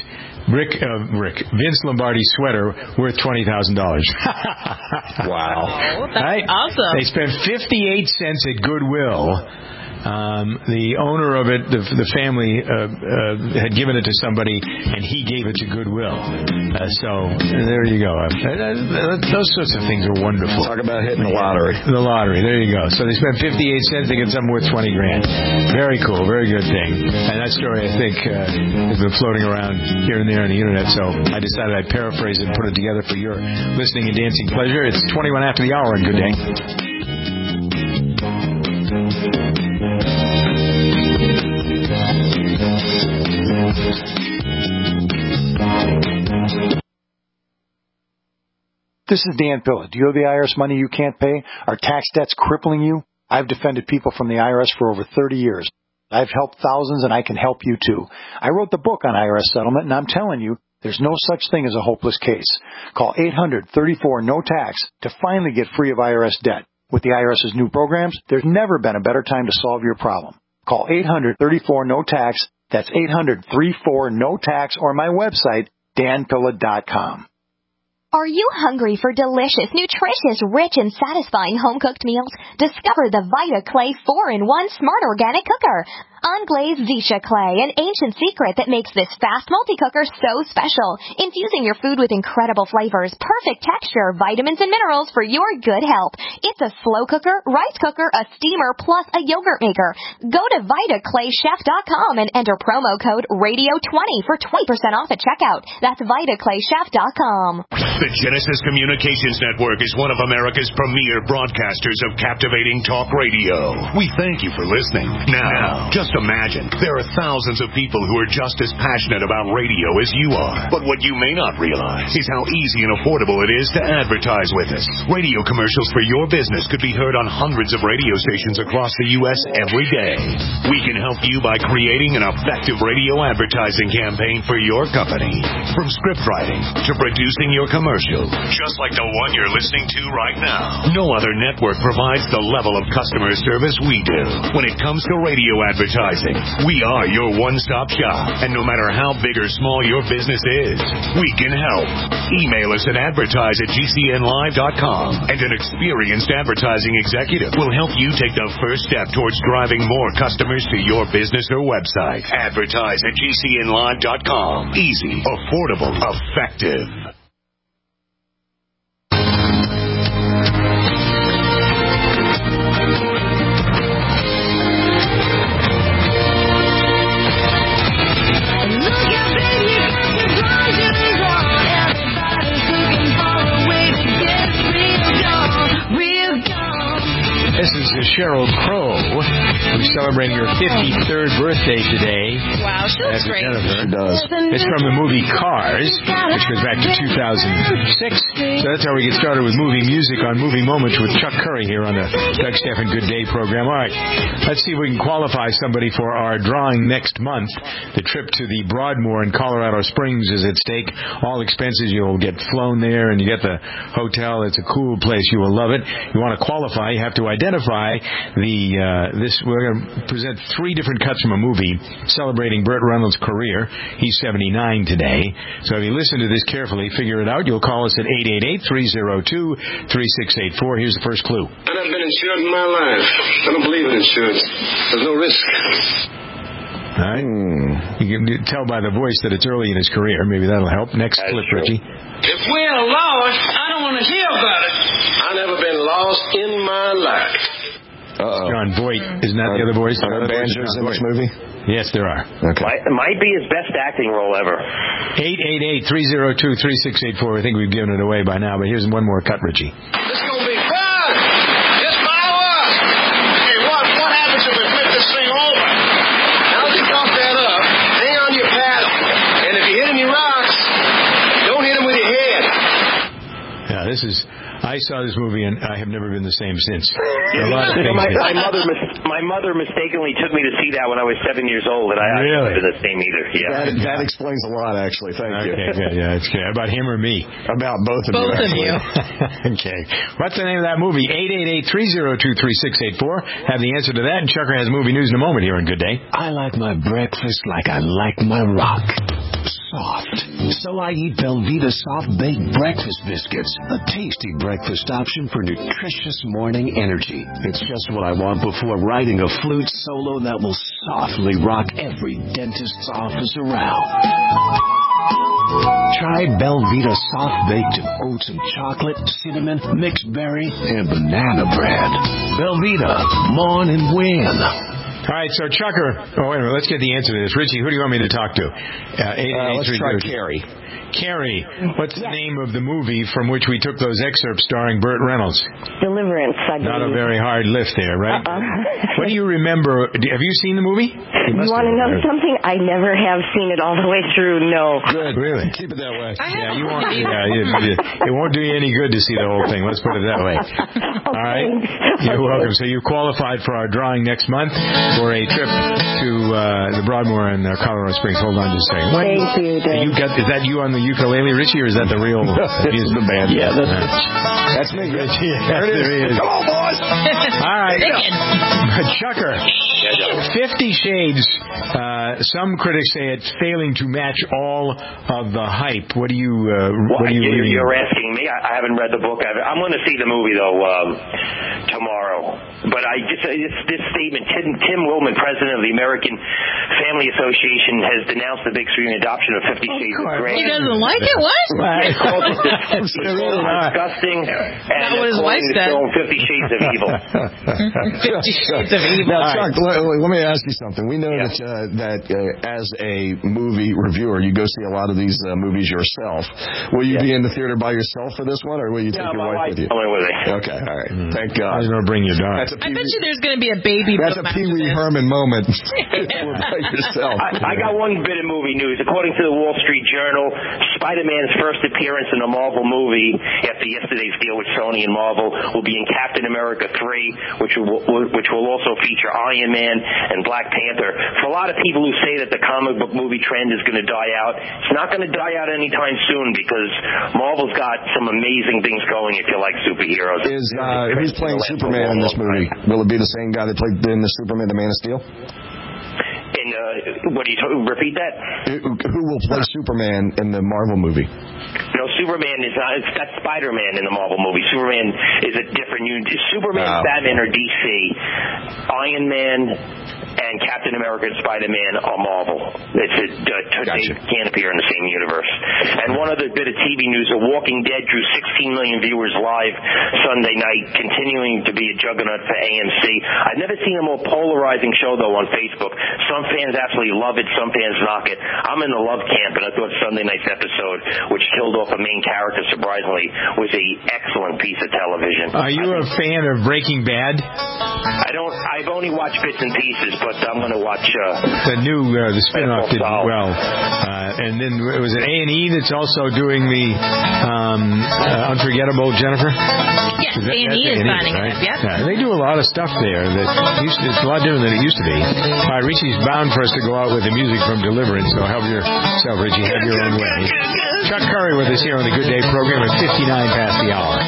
Rick, uh, Rick, Vince Lombardi sweater worth twenty thousand dollars. Wow. Oh, that's right? awesome. They spent fifty-eight cents at Goodwill. Um, the owner of it, the, the family, uh, uh, had given it to somebody, and he gave it to Goodwill. Uh, so there you go. Uh, uh, those sorts of things are wonderful. Talk about hitting the lottery. The lottery. There you go. So they spent fifty-eight cents. They get something worth twenty grand. Very cool. Very good thing. And that story, I think, uh, has been floating around here and there on the internet. So I decided I'd paraphrase it and put it together for your listening and dancing pleasure. It's twenty-one after the hour, and good day. This is Dan Pilla. Do you have the I R S money you can't pay? Are tax debts crippling you? I've defended people from the I R S for over thirty years. I've helped thousands, and I can help you too. I wrote the book on I R S settlement, and I'm telling you, there's no such thing as a hopeless case. Call eight hundred, thirty-four, no tax to finally get free of I R S debt. With the IRS's new programs, there's never been a better time to solve your problem. Call eight hundred, thirty-four, no tax. That's eight hundred, thirty-four, no tax, or my website, dan pilla dot com. Are you hungry for delicious, nutritious, rich, and satisfying home-cooked meals? Discover the Vita Clay four in one Smart Organic Cooker. Unglazed Zisha Clay, an ancient secret that makes this fast multi-cooker so special. Infusing your food with incredible flavors, perfect texture, vitamins, and minerals for your good health. It's a slow cooker, rice cooker, a steamer, plus a yogurt maker. Go to vita clay chef dot com and enter promo code radio twenty for twenty percent off at checkout. That's vita clay chef dot com. The Genesis Communications Network is one of America's premier broadcasters of captivating talk radio. We thank you for listening. Now, just imagine, there are thousands of people who are just as passionate about radio as you are. But what you may not realize is how easy and affordable it is to advertise with us. Radio commercials for your business could be heard on hundreds of radio stations across the U S every day. We can help you by creating an effective radio advertising campaign for your company. From script writing to producing your commercial, just like the one you're listening to right now. No other network provides the level of customer service we do. When it comes to radio advertising, we are your one-stop shop. And no matter how big or small your business is, we can help. Email us at advertise at g c n live dot com, and an experienced advertising executive will help you take the first step towards driving more customers to your business or website. Advertise at g c n live dot com. Easy, affordable, effective. This is Sheryl Crow, who's celebrating her fifty-third birthday today. Wow, she looks great. She does. It's from the movie Cars, which goes back to two thousand six. So that's how we get started with movie music on Movie Moments with Chuck Curry here on the Doug Stephan Good Day program. All right, let's see if we can qualify somebody for our drawing next month. The trip to the Broadmoor in Colorado Springs is at stake. All expenses, you'll get flown there, and you get the hotel. It's a cool place. You will love it. You want to qualify, you have to identify the uh, this. We're going to present three different cuts from a movie celebrating Burt Reynolds' career. He's seventy-nine today. So if you listen to this carefully, figure it out. You'll call us at eight eight eight, three oh two, three six eight four. Here's the first clue. I've never been insured in my life. I don't believe in insurance. There's no risk. All right. Mm. You can tell by the voice that it's early in his career. Maybe that'll help. Next That's clip, true. Richie. If we're lost, I don't want to hear about it. I've never been lost in my life. Uh-oh. John Voight. Isn't that uh, the other voice? Are there banjos in this movie? Yes, there are. Okay. Might, might be his best acting role ever. eight eight eight, three oh two, three six eight four. I think we've given it away by now, but here's one more cut, Richie. This is going to be fun. Just follow us. Hey, what, what happens if we flip this thing over? Now that you cough that up, hang on your paddle. And if you hit any rocks, don't hit them with your head. Yeah, this is... I saw this movie, and I have never been the same since. A lot of things my, my, mother mis- my mother mistakenly took me to see that when I was seven years old, and I, really? I haven't been the same either. Yeah. That, that explains a lot, actually. Thank okay, you. Good, yeah, it's good. About him or me? About both of both you. Both of you. Okay. What's the name of that movie? eight eight eight, three oh two, three six eight four. Have the answer to that, and Chucker has movie news in a moment here on Good Day. I like my breakfast like I like my rock. soft. So I eat Belvita Soft Baked Breakfast Biscuits, a tasty breakfast option for nutritious morning energy. It's just what I want before writing a flute solo that will softly rock every dentist's office around. Try Belvita Soft Baked Oats and Chocolate, Cinnamon, Mixed Berry, and Banana Bread. Belvita, mourn and win. All right, so Chucker, oh, wait a minute, let's get the answer to this. Richie, who do you want me to talk to? Uh, uh, let's try Carrie. Carrie, what's the name of the movie from which we took those excerpts starring Burt Reynolds? Deliverance, I believe. Not a very hard lift there, right? Uh-uh. What do you remember? Have you seen the movie? You, you want to know something? I never have seen it all the way through, no. Good. Really? Keep it that way. Yeah, you won't, yeah, it, it, it won't do you any good to see the whole thing. Let's put it that way. Oh, all right? You're welcome. So you qualified for our drawing next month for a trip to uh, the Broadmoor in uh, Colorado Springs. Hold on just a second. Thank you, Dave. You got, is that you on the ukulele, Richie, or is that the real He's the band? Yeah, that's, uh, that's me, Richie. There it is. Come on, boys! All right. Chucker, Fifty Shades, uh, some critics say it's failing to match all of the hype. What do you, uh, well, what do you you're, read? you're asking me. I, I haven't read the book. I've, I'm going to see the movie, though, um, tomorrow. But I just, uh, this, this statement, Tim, Tim Willman, president of the American Family Association, has denounced the big screen adoption of Fifty Shades of Grey. He doesn't like it? What? He called it dis- disgusting, and not what his wife said. Fifty Shades of Evil. Fifty Shades of Evil. Now, Chuck, let, let me ask you something. We know yeah. that uh, that uh, as a movie reviewer, you go see a lot of these uh, movies yourself. Will you yeah. be in the theater by yourself for this one, or will you yeah, take your wife, wife with you? With me. Okay, all right. Mm. Thank God. I'm going to bring your dog. I bet you there's going to be a baby. That's a Pee Wee Herman moment. By yourself. I, I got one bit of movie news. According to the Wall Street Journal, Spider-Man's first appearance in a Marvel movie after yesterday's deal with Sony and Marvel will be in Captain America three, which will, which will also feature Iron Man and Black Panther. For a lot of people who say that the comic book movie trend is going to die out, it's not going to die out anytime soon because Marvel's got some amazing things going if you like superheroes. Is uh, who's playing Superman in this movie? Will it be the same guy that played in the Superman, the Man of Steel? In, uh, what do you t- repeat that? Who will play Superman in the Marvel movie? No, Superman is not. It's that's Spider-Man in the Marvel movie. Superman is a different unit. Superman, wow. Batman are D C. Iron Man and Captain America and Spider-Man are Marvel. It's a, uh, gotcha. They can't appear in the same universe. And one other bit of T V news: The Walking Dead drew sixteen million viewers live Sunday night, continuing to be a juggernaut for A M C. I've never seen a more polarizing show though on Facebook. Some fans absolutely love it, some fans knock it. I'm in the love camp, and I thought Sunday night's episode, which killed off a main character surprisingly, was a excellent piece of television. Are you a fan of Breaking Bad? I don't. I've only watched bits and pieces, but I'm going to watch uh, the new uh, the spinoff did well. Uh, and then was it A and E that's also doing the um, uh, Unforgettable Jennifer? Yes, A and E is signing right? it up. Yep. Yeah, they do a lot of stuff there that used to, it's a lot different than it used to be. All right, Richie's bound for us to go out with the music from Deliverance, so help yourself, Richie. Have your own way. Chuck Curry with us here on the Good Day program at fifty-nine past the hour.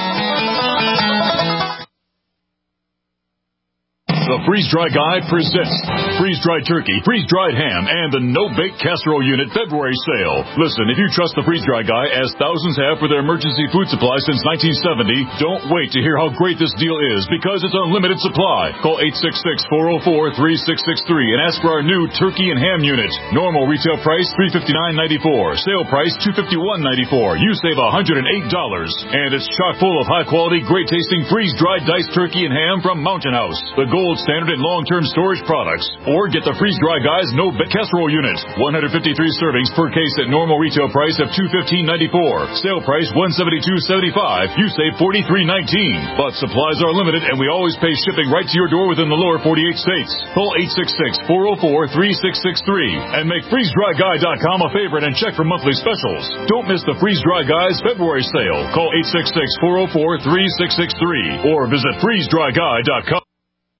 The Freeze-Dry Guy presents freeze-dried turkey, freeze-dried ham, and the no-bake casserole unit February sale. Listen, if you trust the Freeze-Dry Guy, as thousands have for their emergency food supply since nineteen seventy, don't wait to hear how great this deal is, because it's unlimited supply. Call eight six six, four oh four, three six six three and ask for our new turkey and ham unit. Normal retail price three hundred fifty-nine dollars and ninety-four cents. Sale price two hundred fifty-one dollars and ninety-four cents. You save one hundred eight dollars. And it's chock full of high-quality, great-tasting freeze-dried diced turkey and ham from Mountain House, the gold standard in long-term storage products. Or get the Freeze-Dry Guy's no-bake casserole unit. one hundred fifty-three servings per case at normal retail price of two hundred fifteen dollars and ninety-four cents. Sale price one hundred seventy-two dollars and seventy-five cents. You save forty-three dollars and nineteen cents. But supplies are limited, and we always pay shipping right to your door within the lower forty-eight states. Call eight six six, four oh four, three six six three and make freeze dry guy dot com a favorite and check for monthly specials. Don't miss the Freeze-Dry Guy's February sale. Call eight six six, four oh four, three six six three or visit freeze dry guy dot com.